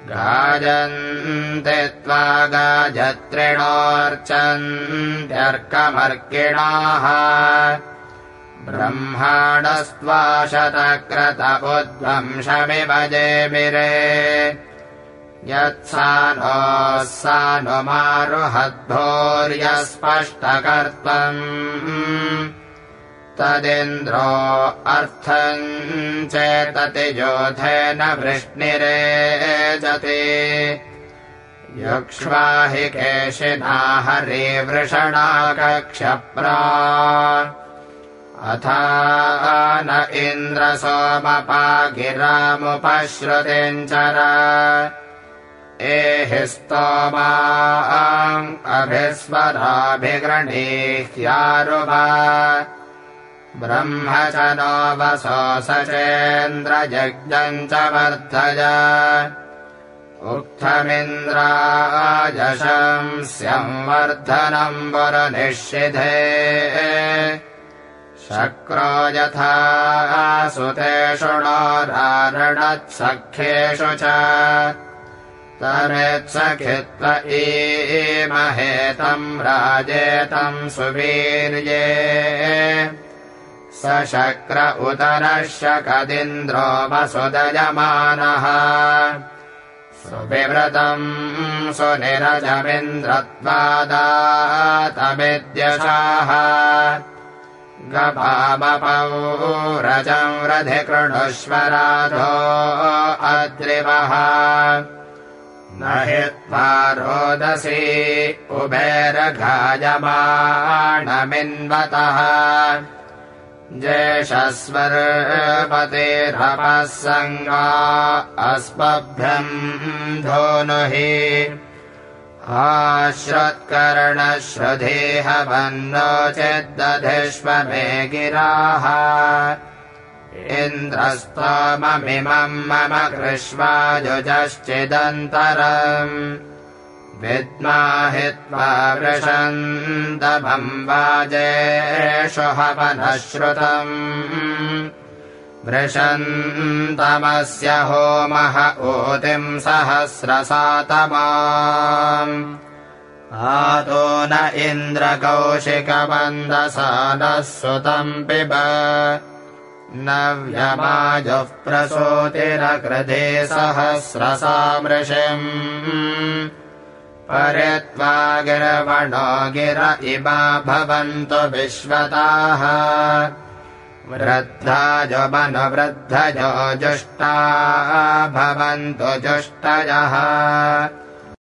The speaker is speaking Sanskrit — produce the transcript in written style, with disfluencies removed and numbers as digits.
गाजन्ते त्वा गाजत्रिणोऽर्चन्त्यर्कमर्किणाः ब्रह्माणस्त्वा शतक्रत उद्वंशमिव जेमिरे यत्सानोः सानुमारुहद्भूर्यस्पष्टकर्त्वम् तदिन्द्रो अर्थम् चेतति योधेन वृष्णिरेजति युक्ष्वाहि केशिना हरिवृषणा कक्ष्यप्रा अथा न इन्द्र सोमपा गिरामुपश्रुतिञ्चर एहि स्तोमाम् अभिस्वराभिगृणीह्यारुवा ब्रह्म च नो वसो सचेन्द्रयज्ञम् च वर्धय उक्थमिन्द्रायशंस्यम् वर्धनम् वरुनिश्चिधे शक्रो यथा सुतेषु नोरारणत्सख्येषु च तरेत्सखित्व ईमहेतम् राजेतम् सुवीर्ये स शक्र उतरः शकदिन्द्रो वसुदयमानः सुविव्रतम् सुनिरजमिन्द्रत्वादातमिद्यशाः गपामपौरजम् रधि कृणुष्वराधो अद्रिवः न हि त्वा रोदसी उभेरघायमाणमिन्वतः जेषस्वर्पतिरपः सङ्गा अस्मभ्यम् धोनुहि आश्रुत्कर्णश्रुधेह वन्नो चेद्दधिष्व मे गिराः इन्द्रस्तोममिमम् मम कृष्वायुजश्चिदन्तरम् विद्माहि त्वा वृषन्तभम् वाजेषु हवनः श्रुतम् वृषन्तमस्य होमः ऊतिम् सहस्रसातमाम् आतो न इन्द्रकौशिकवन्दसा नः सुतम् पिब नव्यमाजुः प्रसूतिरकृधे सहस्रसामृषिम् परित्वा गिरवणो गिर इमा भवन्तु विश्वताः वृद्धाजो मनोवृद्धजो जुष्टा भवन्तु जुष्टयः